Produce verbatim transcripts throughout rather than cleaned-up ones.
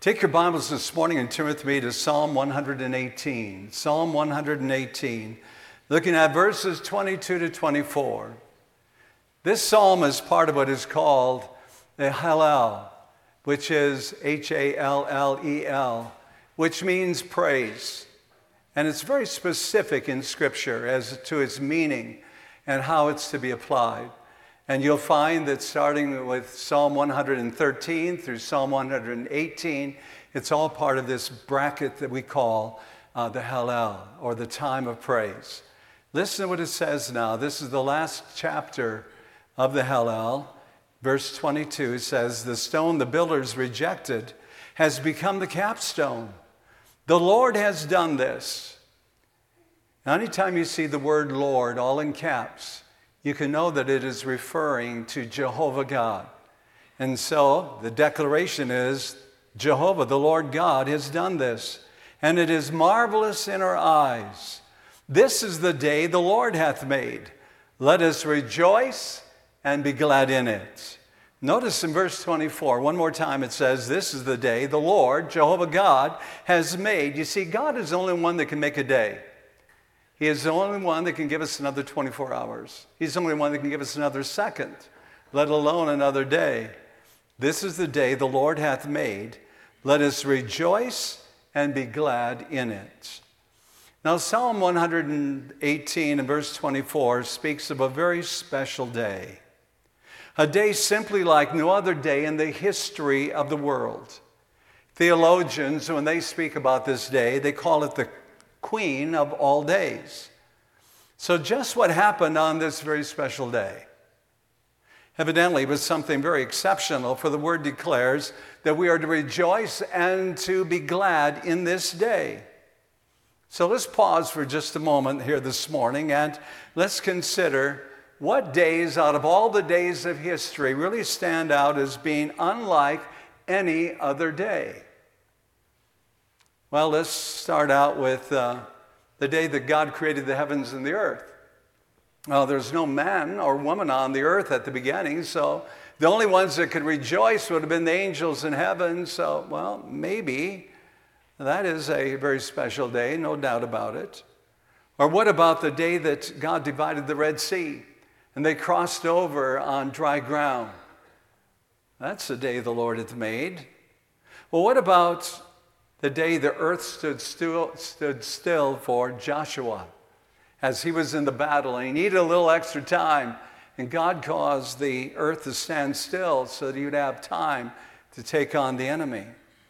Take your Bibles this morning and turn with me to Psalm one hundred eighteen. Psalm one hundred eighteen, looking at verses twenty-two to twenty-four. This psalm is part of what is called the Hallel, which is H A L L E L, which means praise. And it's very specific in Scripture as to its meaning and how it's to be applied. And you'll find that starting with Psalm one hundred thirteen through Psalm one hundred eighteen, it's all part of this bracket that we call uh, the Hallel, or the time of praise. Listen to what it says now. This is the last chapter of the Hallel. Verse twenty-two says, "The stone the builders rejected has become the capstone. The Lord has done this." Now, anytime you see the word Lord all in caps, you can know that it is referring to Jehovah God. And so the declaration is, Jehovah, the Lord God, has done this, and it is marvelous in our eyes. This is the day the Lord hath made. Let us rejoice and be glad in it. Notice in verse twenty-four, one more time it says, this is the day the Lord, Jehovah God, has made. You see, God is the only one that can make a day. He is the only one that can give us another twenty-four hours. He's the only one that can give us another second, let alone another day. This is the day the Lord hath made. Let us rejoice and be glad in it. Now, Psalm one hundred eighteen and verse twenty-four speaks of a very special day. A day simply like no other day in the history of the world. Theologians, when they speak about this day, they call it the Queen of all days. So just what happened on this very special day? Evidently, it was something very exceptional, for the word declares that we are to rejoice and to be glad in this day. So let's pause for just a moment here this morning and let's consider what days out of all the days of history really stand out as being unlike any other day. Well, let's start out with uh, the day that God created the heavens and the earth. Well, there's no man or woman on the earth at the beginning, so the only ones that could rejoice would have been the angels in heaven. So, well, maybe that is a very special day, no doubt about it. Or what about the day that God divided the Red Sea and they crossed over on dry ground? That's the day the Lord hath made. Well, what about the day the earth stood still, stood still for Joshua as he was in the battle and he needed a little extra time, and God caused the earth to stand still so that he would have time to take on the enemy?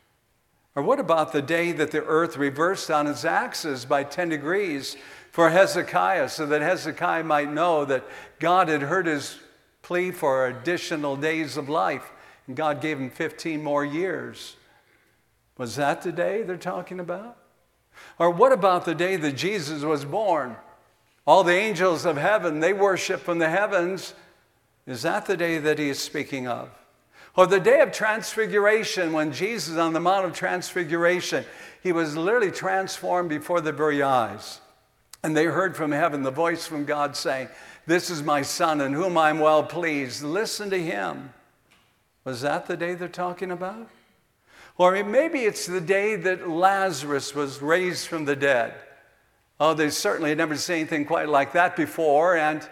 Or what about the day that the earth reversed on its axis by ten degrees for Hezekiah, so that Hezekiah might know that God had heard his plea for additional days of life, and God gave him fifteen more years? Was that the day they're talking about? Or what about the day that Jesus was born? All the angels of heaven, they worship from the heavens. Is that the day that he is speaking of? Or the day of transfiguration, when Jesus on the Mount of Transfiguration, he was literally transformed before their very eyes. And they heard from heaven the voice from God saying, "This is my Son in whom I am well pleased. Listen to him." Was that the day they're talking about? Or maybe it's the day that Lazarus was raised from the dead. Oh, they certainly had never seen anything quite like that before. And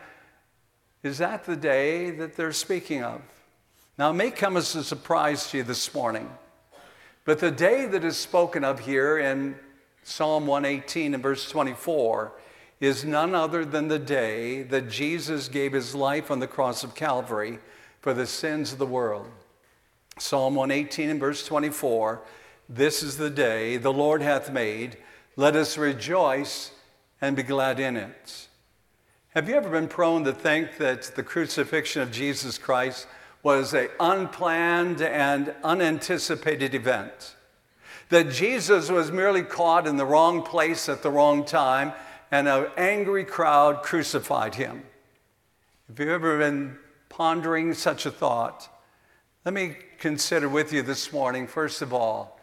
is that the day that they're speaking of? Now, it may come as a surprise to you this morning, but the day that is spoken of here in Psalm one eighteen and verse twenty-four is none other than the day that Jesus gave his life on the cross of Calvary for the sins of the world. Psalm one eighteen and verse twenty-four, this is the day the Lord hath made. Let us rejoice and be glad in it. Have you ever been prone to think that the crucifixion of Jesus Christ was an unplanned and unanticipated event? That Jesus was merely caught in the wrong place at the wrong time and an angry crowd crucified him? Have you ever been pondering such a thought? Let me consider with you this morning, first of all,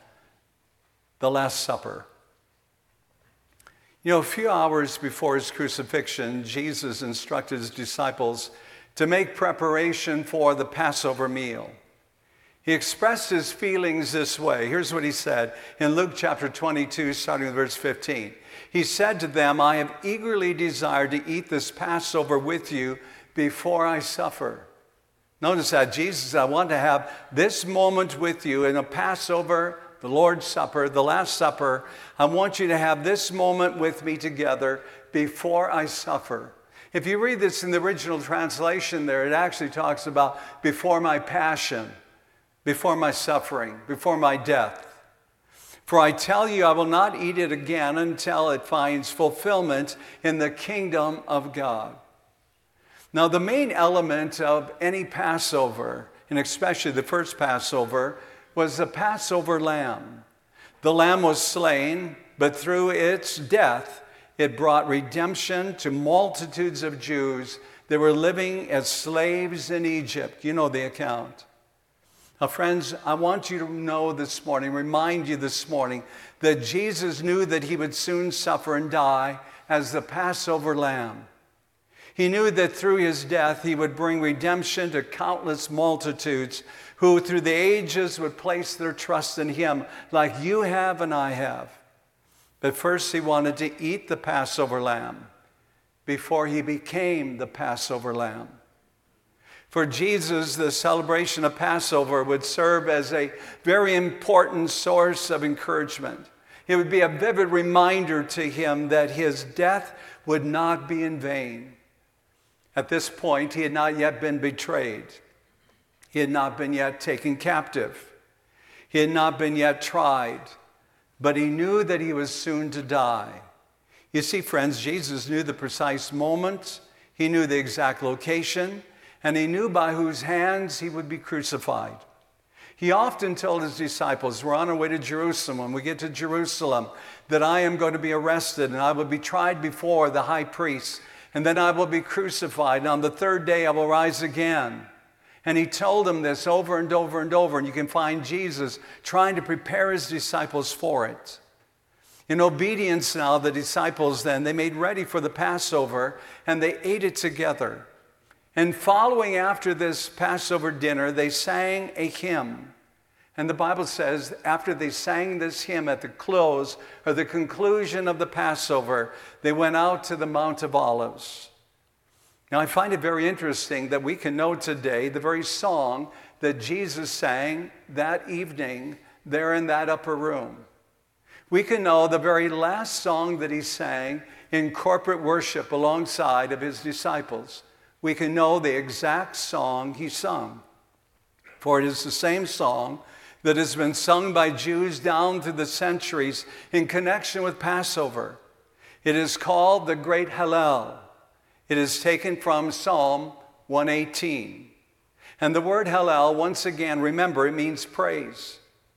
the Last Supper. You know, a few hours before his crucifixion, Jesus instructed his disciples to make preparation for the Passover meal. He expressed his feelings this way. Here's what he said in Luke chapter twenty-two, starting with verse fifteen. He said to them, I have eagerly desired to eat this Passover with you before I suffer. Notice that Jesus said, I want to have this moment with you in a Passover, the Lord's Supper, the Last Supper. I want you to have this moment with me together before I suffer. If you read this in the original translation there, it actually talks about before my passion, before my suffering, before my death. For I tell you, I will not eat it again until it finds fulfillment in the kingdom of God. Now, the main element of any Passover, and especially the first Passover, was the Passover lamb. The lamb was slain, but through its death, it brought redemption to multitudes of Jews that were living as slaves in Egypt. You know the account. Now, friends, I want you to know this morning, remind you this morning, that Jesus knew that he would soon suffer and die as the Passover lamb. He knew that through his death, he would bring redemption to countless multitudes who through the ages would place their trust in him like you have and I have. But first, he wanted to eat the Passover lamb before he became the Passover lamb. For Jesus, the celebration of Passover would serve as a very important source of encouragement. It would be a vivid reminder to him that his death would not be in vain. At this point, he had not yet been betrayed. He had not been yet taken captive. He had not been yet tried. But he knew that he was soon to die. You see, friends, Jesus knew the precise moment. He knew the exact location. And he knew by whose hands he would be crucified. He often told his disciples, we're on our way to Jerusalem. When we get to Jerusalem, that I am going to be arrested and I will be tried before the high priest. And then I will be crucified. And on the third day, I will rise again. And he told them this over and over and over. And you can find Jesus trying to prepare his disciples for it. In obedience now, the disciples then, they made ready for the Passover and they ate it together. And following after this Passover dinner, they sang a hymn. And the Bible says after they sang this hymn at the close or the conclusion of the Passover, they went out to the Mount of Olives. Now, I find it very interesting that we can know today the very song that Jesus sang that evening there in that upper room. We can know the very last song that he sang in corporate worship alongside of his disciples. We can know the exact song he sung. For it is the same song that has been sung by Jews down through the centuries in connection with Passover. It is called the Great Hallel. It is taken from Psalm one eighteen. And the word Hallel, once again, remember, it means praise.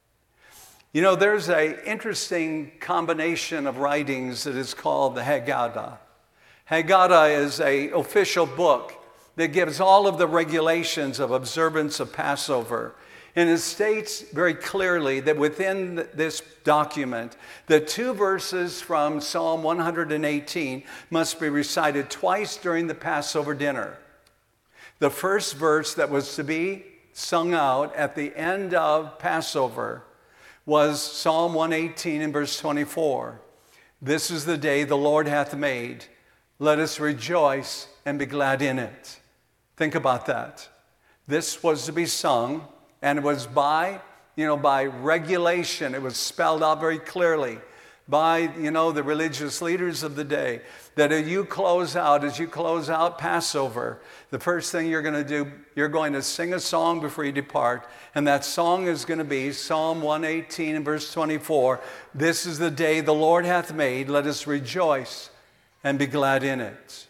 You know, there's an interesting combination of writings that is called the Haggadah. Haggadah is an official book that gives all of the regulations of observance of Passover. And it states very clearly that within this document, the two verses from Psalm one eighteen must be recited twice during the Passover dinner. The first verse that was to be sung out at the end of Passover was Psalm one eighteen and verse twenty-four. This is the day the Lord hath made. Let us rejoice and be glad in it. Think about that. This was to be sung, and it was by, you know, by regulation. It was spelled out very clearly by, you know, the religious leaders of the day, that as you close out, as you close out Passover, the first thing you're going to do, you're going to sing a song before you depart, and that song is going to be Psalm one eighteen and verse twenty-four. This is the day the Lord hath made. Let us rejoice and be glad in it.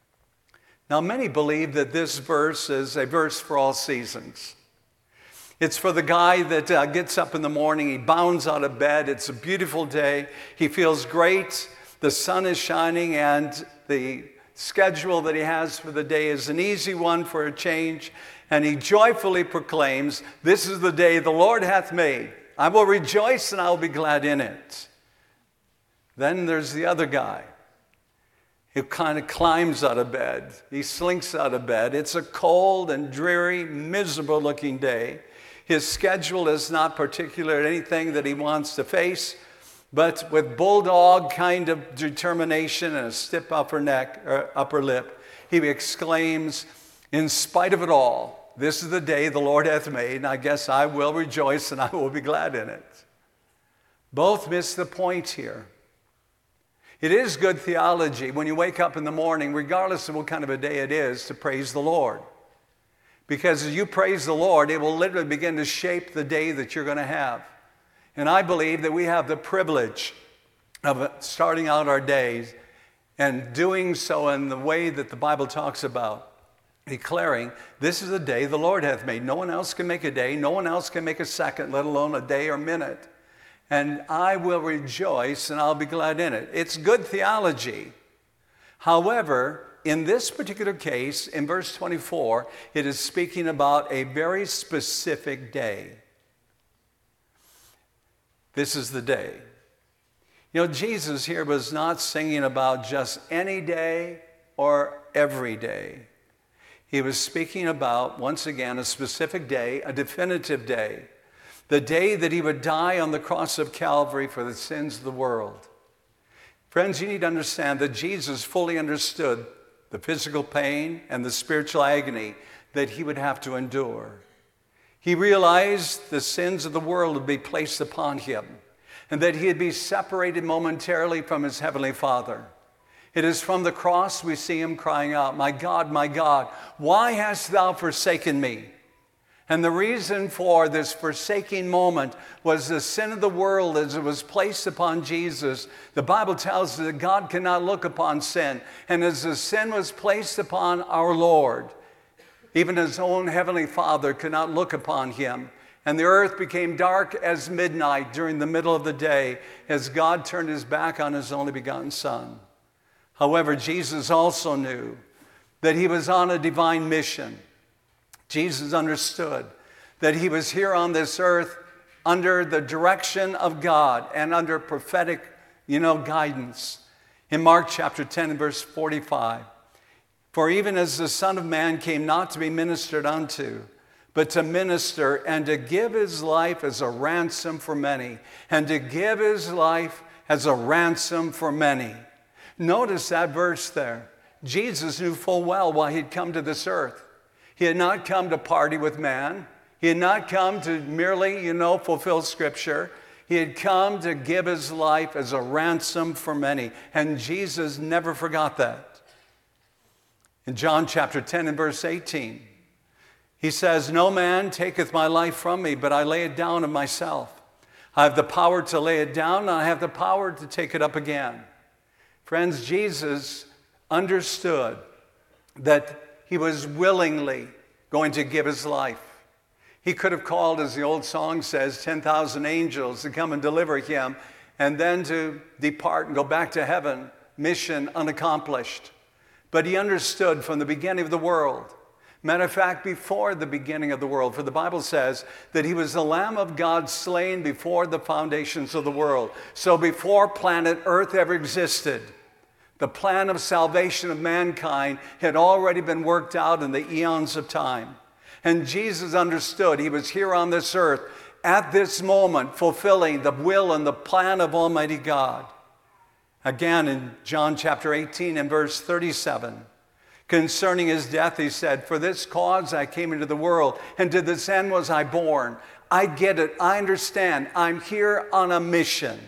Now, many believe that this verse is a verse for all seasons. It's for the guy that uh, gets up in the morning, he bounds out of bed, it's a beautiful day, he feels great, the sun is shining, and the schedule that he has for the day is an easy one for a change, and he joyfully proclaims, this is the day the Lord hath made. I will rejoice and I will be glad in it. Then there's the other guy. He kind of climbs out of bed. He slinks out of bed. It's a cold and dreary, miserable looking day. His schedule is not particular to anything that he wants to face, but with bulldog kind of determination and a stiff upper neck, or upper lip, he exclaims, in spite of it all, this is the day the Lord hath made, and I guess I will rejoice and I will be glad in it. Both miss the point here. It is good theology when you wake up in the morning, regardless of what kind of a day it is, to praise the Lord. Because as you praise the Lord, it will literally begin to shape the day that you're going to have. And I believe that we have the privilege of starting out our days and doing so in the way that the Bible talks about, declaring, this is a day the Lord hath made. No one else can make a day. No one else can make a second, let alone a day or minute. And I will rejoice and I'll be glad in it. It's good theology. However, in this particular case, in verse twenty-four, it is speaking about a very specific day. This is the day. You know, Jesus here was not singing about just any day or every day. He was speaking about, once again, a specific day, a definitive day. The day that he would die on the cross of Calvary for the sins of the world. Friends, you need to understand that Jesus fully understood the physical pain and the spiritual agony that he would have to endure. He realized the sins of the world would be placed upon him and that he'd be separated momentarily from his heavenly Father. It is from the cross we see him crying out, my God, my God, why hast thou forsaken me? And the reason for this forsaking moment was the sin of the world as it was placed upon Jesus. The Bible tells us that God cannot look upon sin. And as the sin was placed upon our Lord, even his own heavenly Father could not look upon him. And the earth became dark as midnight during the middle of the day as God turned his back on his only begotten Son. However, Jesus also knew that he was on a divine mission. Jesus understood that he was here on this earth under the direction of God and under prophetic, you know, guidance. In Mark chapter ten and verse forty-five, for even as the Son of Man came not to be ministered unto, but to minister and to give his life as a ransom for many, and to give his life as a ransom for many. Notice that verse there. Jesus knew full well why he'd come to this earth. He had not come to party with man. He had not come to merely, you know, fulfill Scripture. He had come to give his life as a ransom for many. And Jesus never forgot that. In John chapter ten and verse eighteen, he says, no man taketh my life from me, but I lay it down of myself. I have the power to lay it down, and I have the power to take it up again. Friends, Jesus understood that he was willingly going to give his life. He could have called, as the old song says, ten thousand angels to come and deliver him, and then to depart and go back to heaven, mission unaccomplished. But he understood from the beginning of the world. Matter of fact, before the beginning of the world, for the Bible says that he was the Lamb of God slain before the foundations of the world. So before planet Earth ever existed, the plan of salvation of mankind had already been worked out in the eons of time. And Jesus understood he was here on this earth at this moment fulfilling the will and the plan of Almighty God. Again, in John chapter eighteen and verse thirty-seven, concerning his death, he said, for this cause I came into the world, and to this end was I born. I get it. I understand. I'm here on a mission.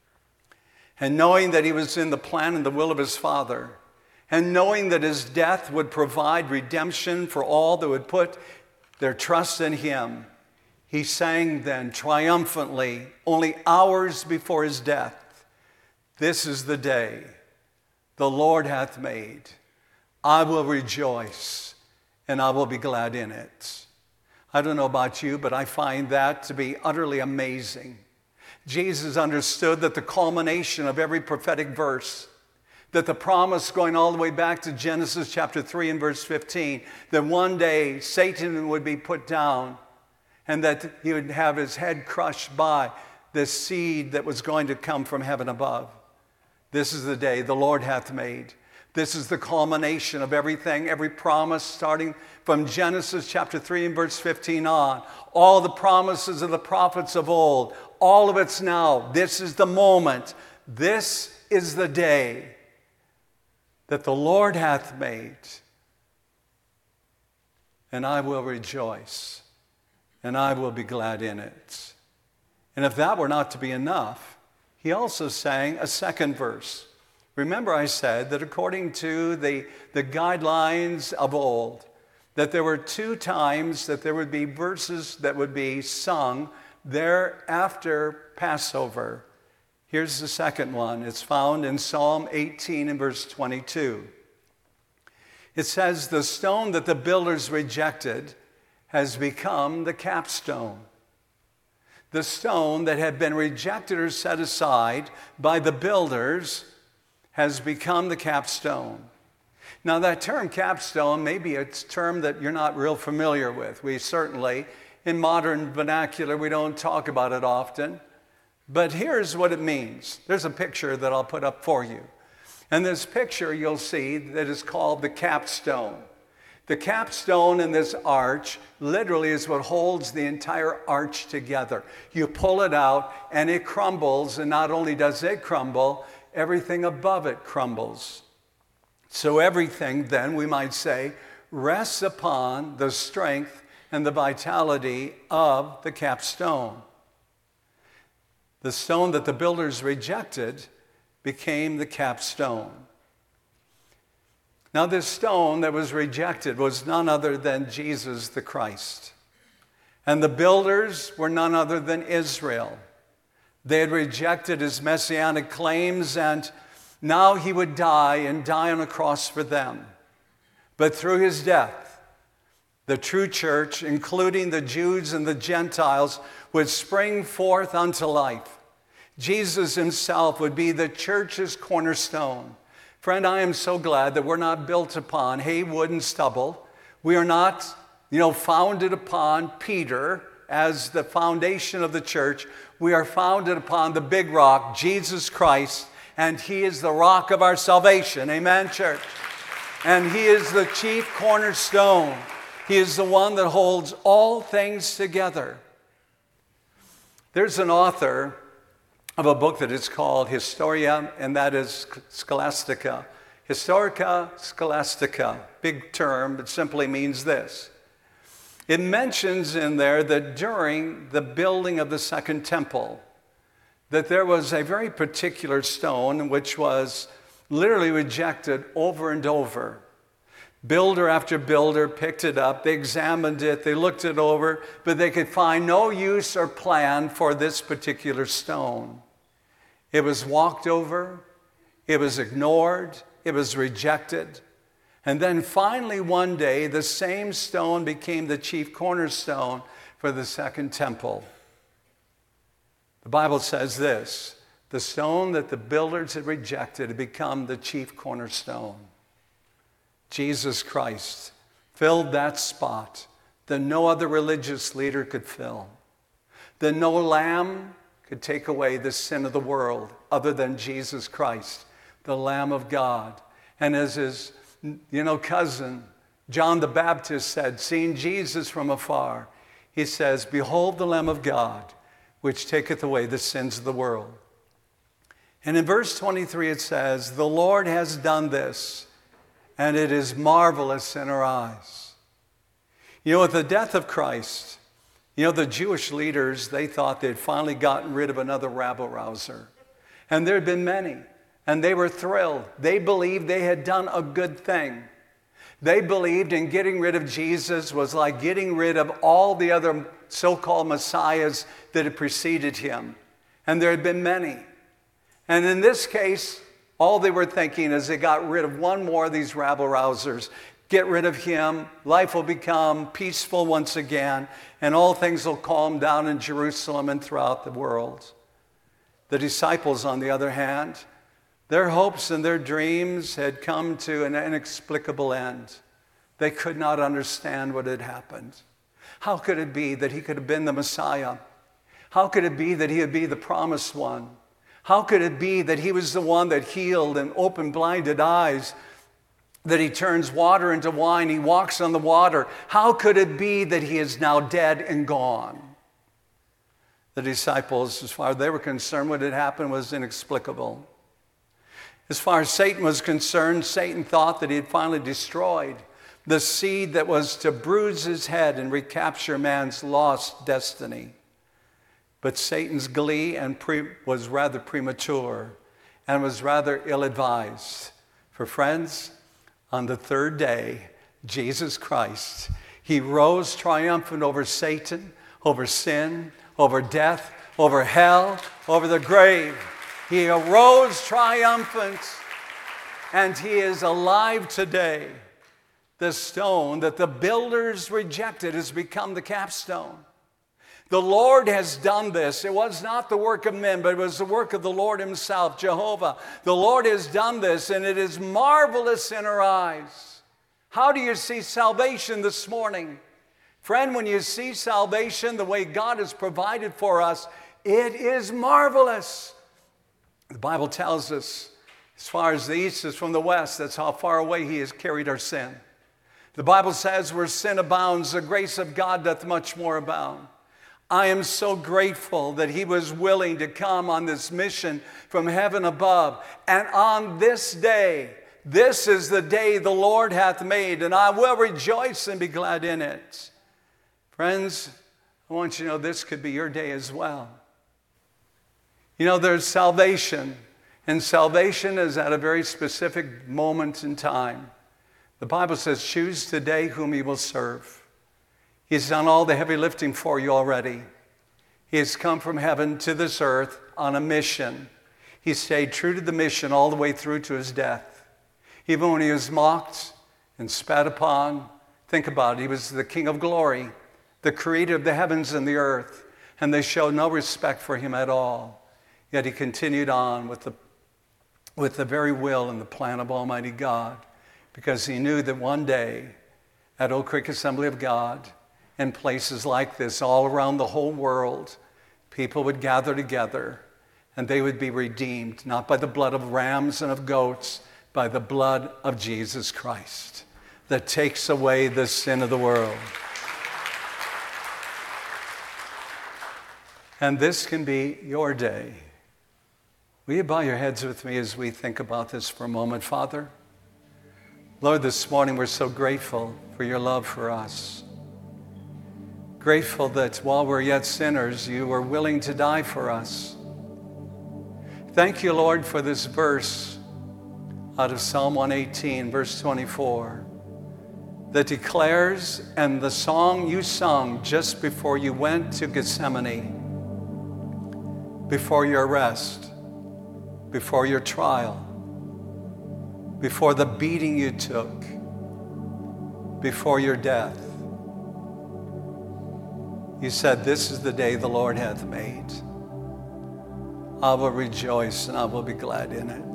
And knowing that he was in the plan and the will of his Father, and knowing that his death would provide redemption for all that would put their trust in him, he sang then triumphantly, only hours before his death, this is the day the Lord hath made. I will rejoice and I will be glad in it. I don't know about you, but I find that to be utterly amazing. Jesus understood that the culmination of every prophetic verse, that the promise going all the way back to Genesis chapter three and verse fifteen, that one day Satan would be put down and that he would have his head crushed by the seed that was going to come from heaven above. This is the day the Lord hath made. This is the culmination of everything, every promise starting from Genesis chapter three and verse fifteen on. All the promises of the prophets of old, all of it's now. This is the moment. This is the day that the Lord hath made. And I will rejoice, and I will be glad in it. And if that were not to be enough, he also sang a second verse. Remember I said that according to the, the guidelines of old, that there were two times that there would be verses that would be sung there after Passover. Here's the second one. It's found in Psalm eighteen and verse twenty-two. It says, the stone that the builders rejected has become the capstone. The stone that had been rejected or set aside by the builders has become the capstone. Now that term capstone, maybe it's a term that you're not real familiar with. We certainly, in modern vernacular, we don't talk about it often. But here's what it means. There's a picture that I'll put up for you. And this picture you'll see that is called the capstone. The capstone in this arch literally is what holds the entire arch together. You pull it out and it crumbles, and not only does it crumble, everything above it crumbles. So everything then, we might say, rests upon the strength and the vitality of the capstone. The stone that the builders rejected became the capstone. Now, this stone that was rejected was none other than Jesus the Christ. And the builders were none other than Israel. They had rejected his messianic claims, and now he would die and die on a cross for them. But through his death, the true church, including the Jews and the Gentiles, would spring forth unto life. Jesus himself would be the church's cornerstone. Friend, I am so glad that we're not built upon hay, wood, and stubble. We are not, you know, founded upon Peter as the foundation of the church. We are founded upon the big rock, Jesus Christ, and he is the rock of our salvation. Amen, church? And he is the chief cornerstone. He is the one that holds all things together. There's an author of a book that is called Historia, and that is Scholastica. Historica Scholastica, big term, but simply means this. It mentions in there that during the building of the Second Temple, that there was a very particular stone which was literally rejected over and over. Builder after builder picked it up, they examined it, they looked it over, but they could find no use or plan for this particular stone. It was walked over, it was ignored, it was rejected. And then finally one day, the same stone became the chief cornerstone for the Second Temple. The Bible says this, the stone that the builders had rejected had become the chief cornerstone. Jesus Christ filled that spot that no other religious leader could fill. That no lamb could take away the sin of the world other than Jesus Christ, the Lamb of God. And as his, you know, cousin, John the Baptist said, seeing Jesus from afar, he says, behold the Lamb of God, which taketh away the sins of the world. And in verse twenty-three it says, the Lord has done this, and it is marvelous in our eyes. You know, with the death of Christ, you know, the Jewish leaders, they thought they'd finally gotten rid of another rabble-rouser. And there had been many, and they were thrilled. They believed they had done a good thing. They believed in getting rid of Jesus was like getting rid of all the other so-called messiahs that had preceded him. And there had been many. And in this case, all they were thinking is they got rid of one more of these rabble-rousers. Get rid of him, life will become peaceful once again, and all things will calm down in Jerusalem and throughout the world. The disciples, on the other hand, their hopes and their dreams had come to an inexplicable end. They could not understand what had happened. How could it be that he could have been the Messiah? How could it be that he would be the promised one? How could it be that he was the one that healed and opened blinded eyes? that he turns water into wine. He walks on the water. How could it be that he is now dead and gone? The disciples, as far as they were concerned, what had happened was inexplicable. As far as Satan was concerned, Satan thought that he had finally destroyed the seed that was to bruise his head and recapture man's lost destiny. But Satan's glee and pre- was rather premature and was rather ill-advised. For friends, on the third day, Jesus Christ, he rose triumphant over Satan, over sin, over death, over hell, over the grave. He arose triumphant, and he is alive today. The stone that the builders rejected has become the capstone. The Lord has done this. It was not the work of men, but it was the work of the Lord himself, Jehovah. The Lord has done this, and it is marvelous in our eyes. How do you see salvation this morning? Friend, when you see salvation the way God has provided for us, it is marvelous. The Bible tells us, as far as the east is from the west, that's how far away he has carried our sin. The Bible says, where sin abounds, the grace of God doth much more abound. I am so grateful that he was willing to come on this mission from heaven above. And on this day, this is the day the Lord hath made, and I will rejoice and be glad in it. Friends, I want you to know this could be your day as well. You know, there's salvation, and salvation is at a very specific moment in time. The Bible says, choose today whom you will serve. He's done all the heavy lifting for you already. He has come from heaven to this earth on a mission. He stayed true to the mission all the way through to his death. Even when he was mocked and spat upon, think about it, he was the King of glory, the creator of the heavens and the earth, and they showed no respect for him at all. Yet he continued on with the, with the very will and the plan of Almighty God, because he knew that one day at Oak Creek Assembly of God, in places like this all around the whole world, people would gather together and they would be redeemed, not by the blood of rams and of goats, by the blood of Jesus Christ that takes away the sin of the world. And this can be your day. Will you bow your heads with me as we think about this for a moment, Father? Lord, this morning we're so grateful for your love for us. Grateful that while we're yet sinners, you were willing to die for us. Thank you, Lord, for this verse out of Psalm one eighteen, verse twenty-four, that declares, and the song you sung just before you went to Gethsemane, before your arrest, before your trial, before the beating you took, before your death. You said, this is the day the Lord hath made. I will rejoice and I will be glad in it.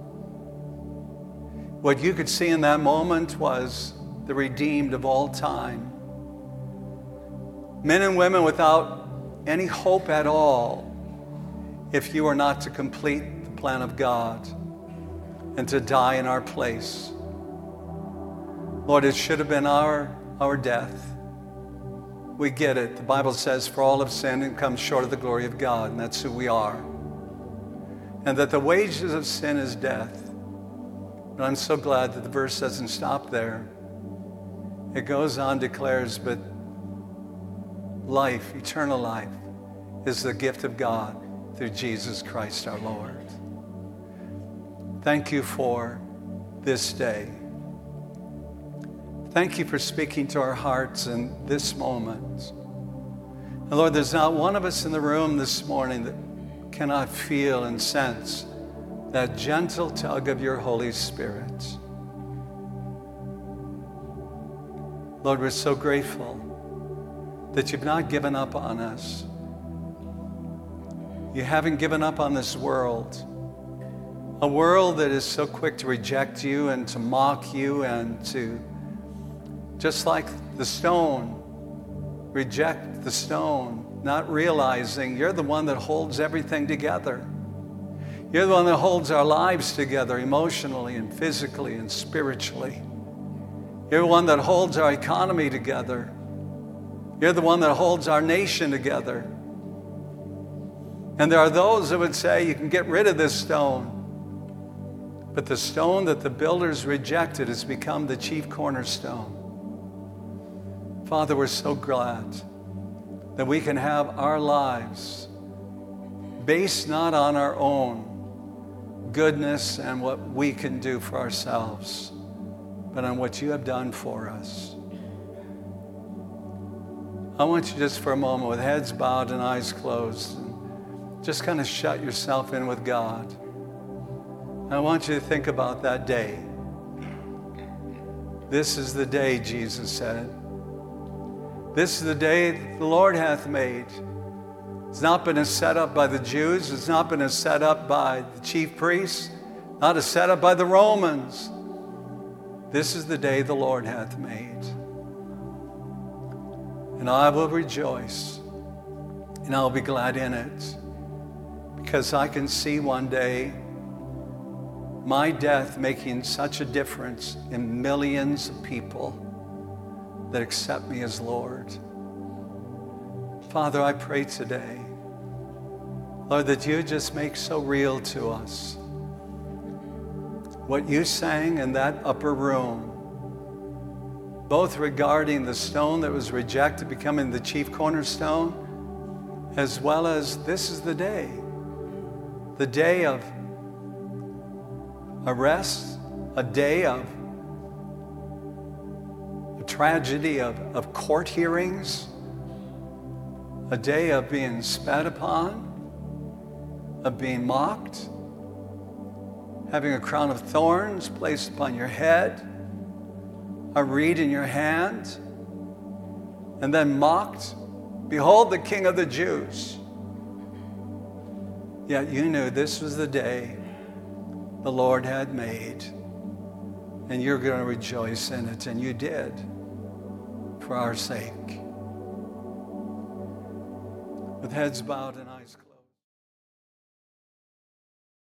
What you could see in that moment was the redeemed of all time. Men and women without any hope at all if you were not to complete the plan of God and to die in our place. Lord, it should have been our, our death. We get it. The Bible says, for all have sinned and come short of the glory of God, and that's who we are. And that the wages of sin is death. But I'm so glad that the verse doesn't stop there. It goes on, declares, but life, eternal life, is the gift of God through Jesus Christ our Lord. Thank you for this day. Thank you for speaking to our hearts in this moment. And Lord, there's not one of us in the room this morning that cannot feel and sense that gentle tug of your Holy Spirit. Lord, we're so grateful that you've not given up on us. You haven't given up on this world. A world that is so quick to reject you and to mock you and to, just like the stone, reject the stone, not realizing you're the one that holds everything together. You're the one that holds our lives together emotionally and physically and spiritually. You're the one that holds our economy together. You're the one that holds our nation together. And there are those that would say you can get rid of this stone. But the stone that the builders rejected has become the chief cornerstone. Father, we're so glad that we can have our lives based not on our own goodness and what we can do for ourselves, but on what you have done for us. I want you just for a moment with heads bowed and eyes closed, and just kind of shut yourself in with God. I want you to think about that day. This is the day, Jesus said. This is the day the Lord hath made. It's not been a setup by the Jews. It's not been a setup by the chief priests. Not a setup by the Romans. This is the day the Lord hath made. And I will rejoice. And I'll be glad in it. Because I can see one day my death making such a difference in millions of people that accept me as Lord. Father, I pray today, Lord, that you just make so real to us what you sang in that upper room, both regarding the stone that was rejected becoming the chief cornerstone, as well as this is the day, the day of arrest, a day of a tragedy of, of court hearings, a day of being spat upon, of being mocked, having a crown of thorns placed upon your head, a reed in your hand, and then mocked. Behold, the King of the Jews. Yet you knew this was the day the Lord had made, and you're going to rejoice in it, and you did for our sake. With heads bowed and eyes closed.